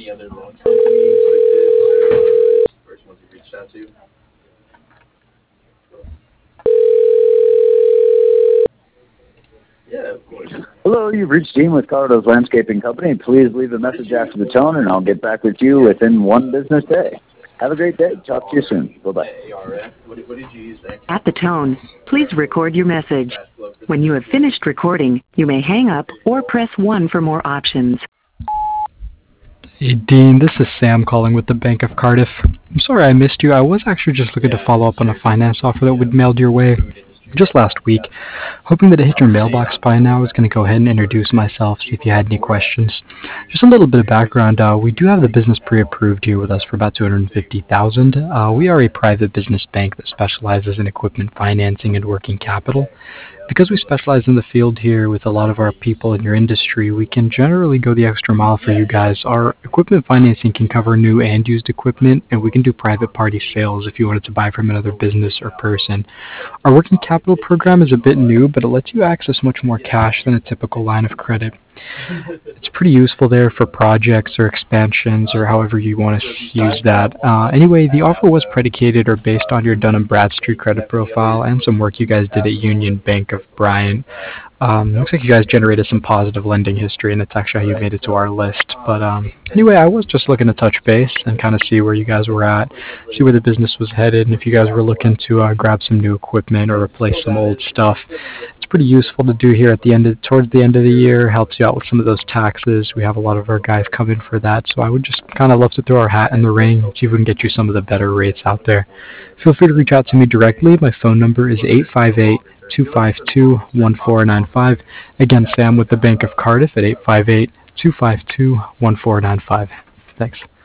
any other long-term needs like this, or is this the first ones you've reached out to? Yeah, of course. Hello, you've reached Dean with Colorado's Landscaping Company. Please leave a message after the tone, and I'll get back with you within one business day. Have a great day. Talk to you soon. Bye-bye. ARF, what did you use that? At the tone, please record your message. When you have finished recording, you may hang up or press 1 for more options. Hey Dean, this is Sam calling with the Bank of Cardiff. I'm sorry I missed you. I was actually just looking to follow up on a finance offer that we'd mailed your way just last week. Hoping that it hit your mailbox by now. I was going to go ahead and introduce myself, see if you had any questions. Just a little bit of background. We do have the business pre-approved here with us for about $250,000. We are a private business bank that specializes in equipment financing and working capital. Because we specialize in the field here with a lot of our people in your industry, we can generally go the extra mile for you guys. Our equipment financing can cover new and used equipment, and we can do private party sales if you wanted to buy from another business or person. Our working capital program is a bit new, but it lets you access much more cash than a typical line of credit. It's pretty useful there for projects or expansions or however you want to use that. Anyway, the offer was predicated or based on your Dun & Bradstreet credit profile and some work you guys did at Union Bank of Bryan. Looks like you guys generated some positive lending history, and it's actually how you made it to our list. But anyway, I was just looking to touch base and kind of see where you guys were at, see where the business was headed, and if you guys were looking to grab some new equipment or replace some old stuff. It's pretty useful to do here at the towards the end of the year. Helps you out with some of those taxes. We have a lot of our guys come in for that, so I would just kind of love to throw our hat in the ring, see if we can get you some of the better rates out there. Feel free to reach out to me directly. My phone number is 858-252-1495. Again, Sam with the Bank of Cardiff at 858-252-1495. Thanks.